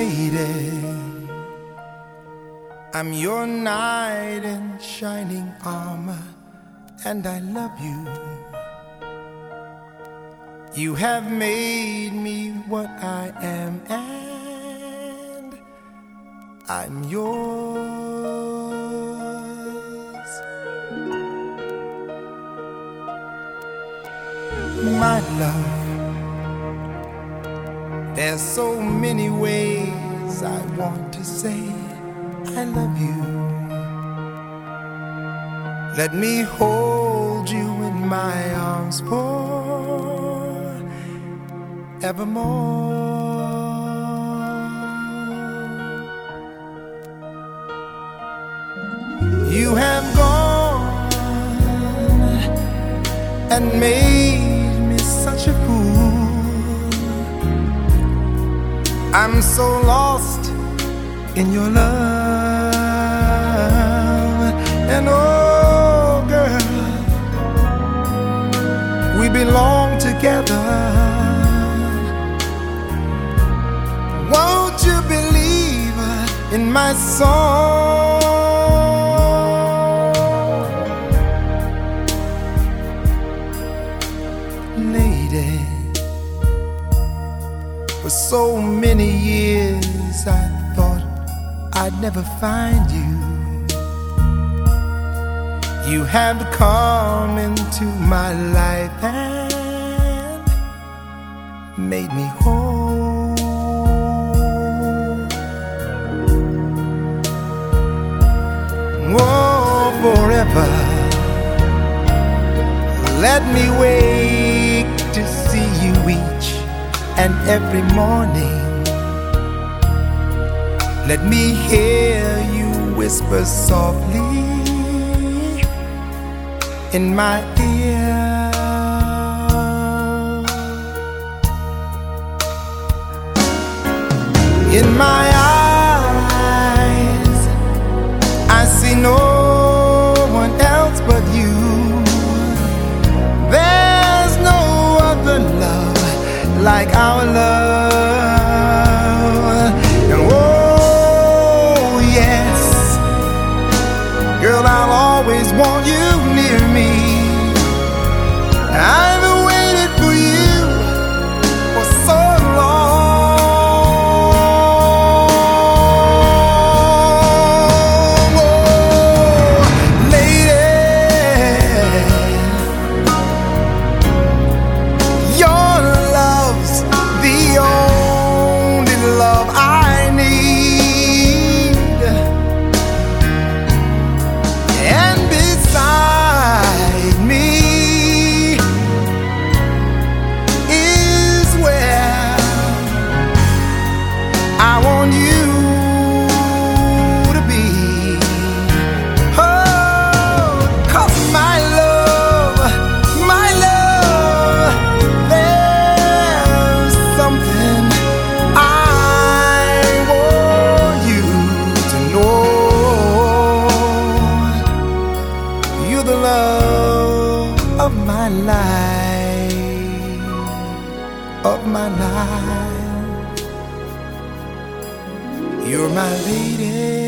Lady, I'm your knight in shining armor, and I love you. You have made me what I am, and I'm yours. My love, there's so many ways I want to say I love you. Let me hold you in my arms forevermore. You have gone and made me such a fool. I'm so lost in your love, and oh girl, we belong together. Won't you believe in my song? Lady, for so many years I thought I'd never find you. You have come into my life and made me whole. Oh, forever, let me wake to see you each and every morning. Let me hear you whisper softly in my ear. In my eyes, I see no one else but you. There's no other love like our love. And oh yes, girl, I'll always want you near me. I've waited for you for so long. Oh, lady, your love's the only love I need. And beside me is where I want you to be. Oh, 'cause my love, there's something I want you to know. You're the love of my life, of my life. You're my lady.